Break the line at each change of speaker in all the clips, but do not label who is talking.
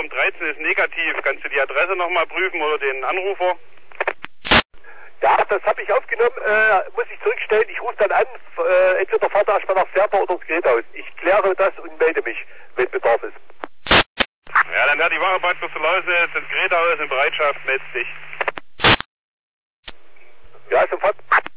Raum 13 ist negativ. Kannst du die Adresse nochmal prüfen oder den Anrufer?
Ja, das habe ich aufgenommen, muss ich zurückstellen. Ich rufe dann an, entweder fahrt er erstmal nach Serpa oder ins Geräthaus. Ich kläre das und melde mich, wenn Bedarf ist.
Ja, dann hat die Wache Bad Lausnitz ins Geräthaus in Bereitschaft, meldet dich.
Ja, sofort.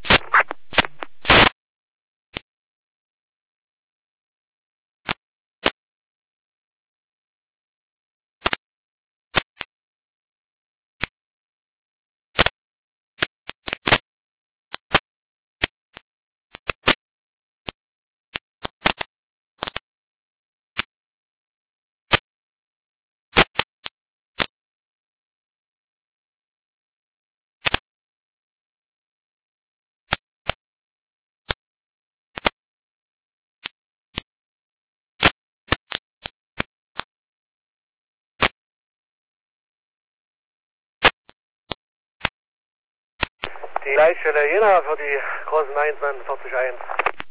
Die Leitstelle Jena für die großen 141.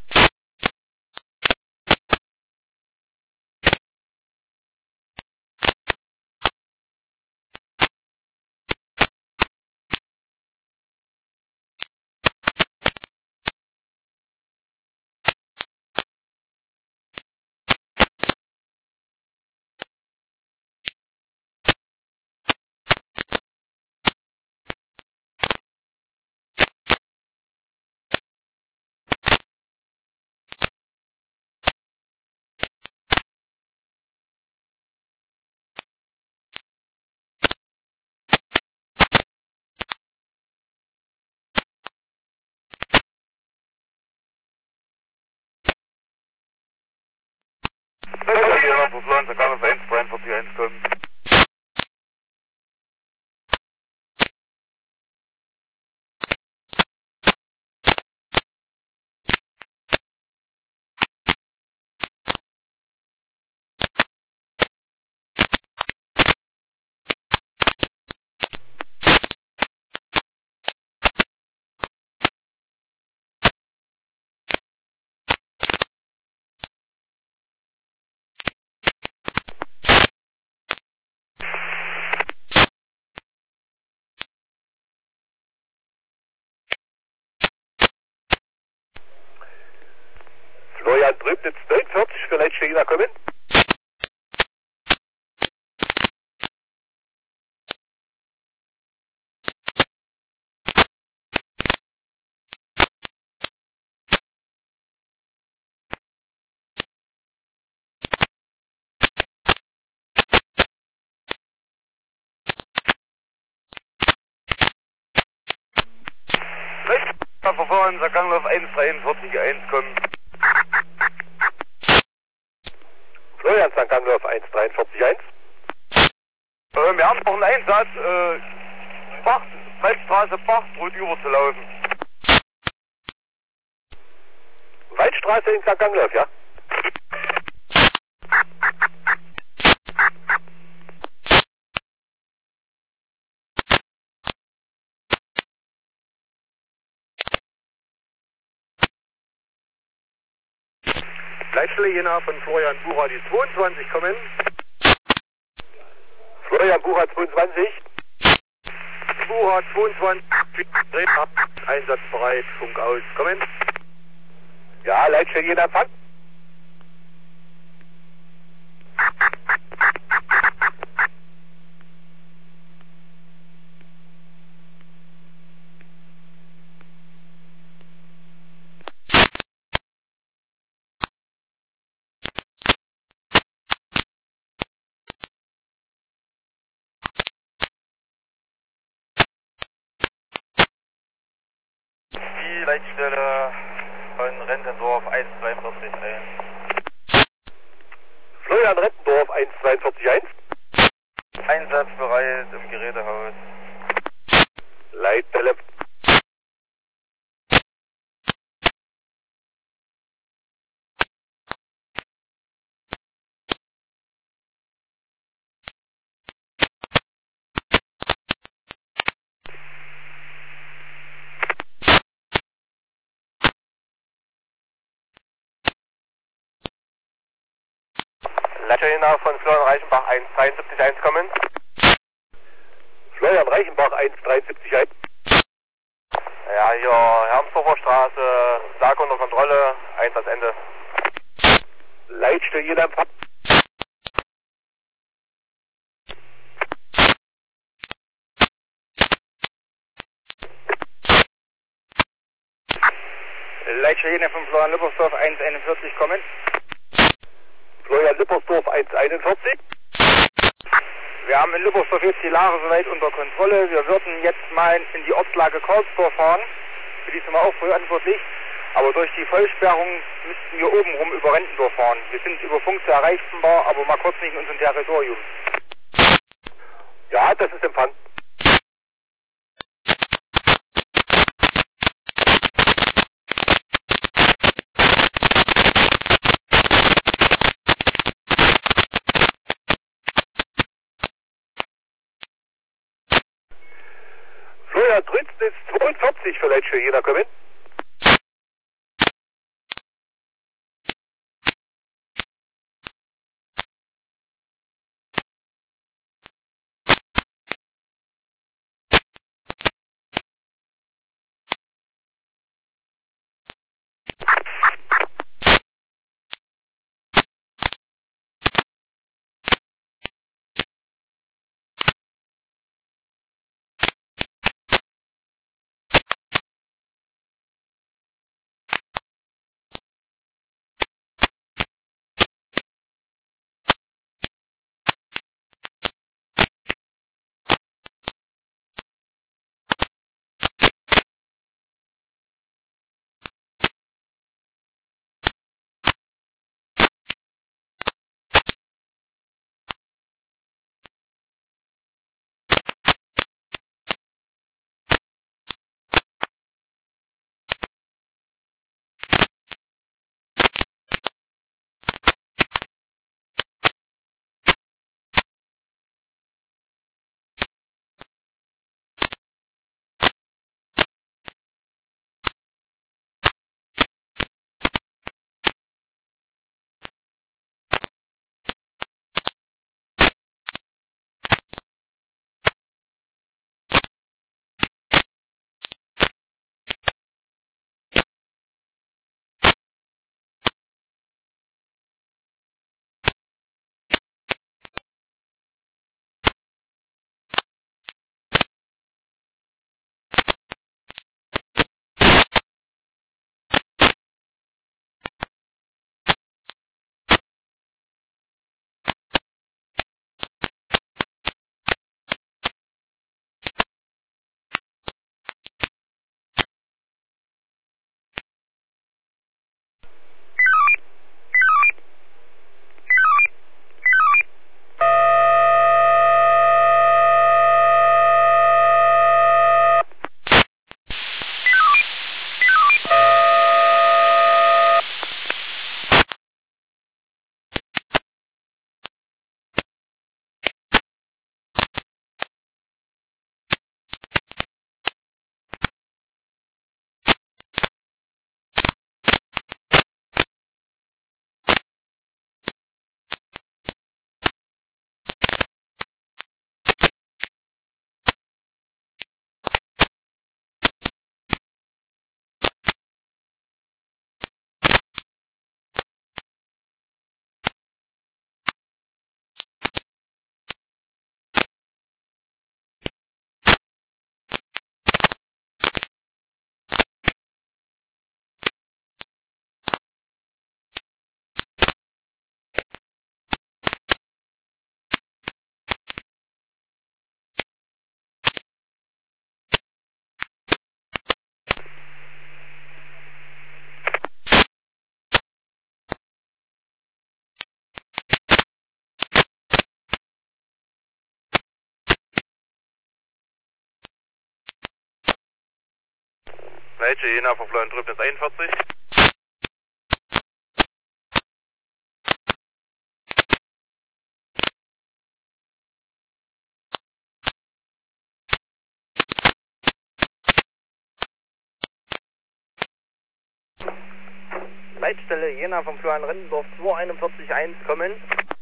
Jena, Florian, Gang 143 kommen.
Florian Brübnitz 49 für Leitstelle Jena kommen.
Verfahren, Ganglauf 143 kommen.
Florian St. Ganglauf 143.
Wir haben noch einen Einsatz, Waldstraße Bachtrut überzulaufen.
Waldstraße in St. Ganglauf, ja?
Leitstelle Jena von Florian Bucher, die 22 kommen.
Florian Bucher 22.
Bucher 22, einsatzbereit, Funk aus, kommen.
Ja, Leitstelle Jena Empfang.
Die Leitstelle von Rentendorf 143 ein.
Florian Rettendorf 142.1.
Einsatzbereit im Gerätehaus.
Leitstelle.
Leiter Jena von Florian Reichenbach 173.1 kommen.
Florian Reichenbach 173.1.
Ja, hier Hermsdorfer Straße, Lage unter Kontrolle, 1 ans Ende.
Leitstelle Jena Empfang.
Leitstelle Jena von Florian Lippersdorf 141 kommen.
Florian Lippersdorf 141.
Wir haben in Lippersdorf jetzt die Lage soweit unter Kontrolle. Wir würden jetzt mal in die Ortslage Karlsdorf fahren. Für die sind wir auch verantwortlich. Aber durch die Vollsperrung müssten wir obenrum über Rentendorf fahren. Wir sind über Funk zu erreichbar, aber mal kurz nicht in unserem Territorium.
Ja, das ist Empfang. Florian Trünzen ist 42 für Leitstelle Jena kommen.
Leitstelle Jena von Florian Trünzen 41. Leitstelle Jena vom Florian Rentendorf 241.1 kommen.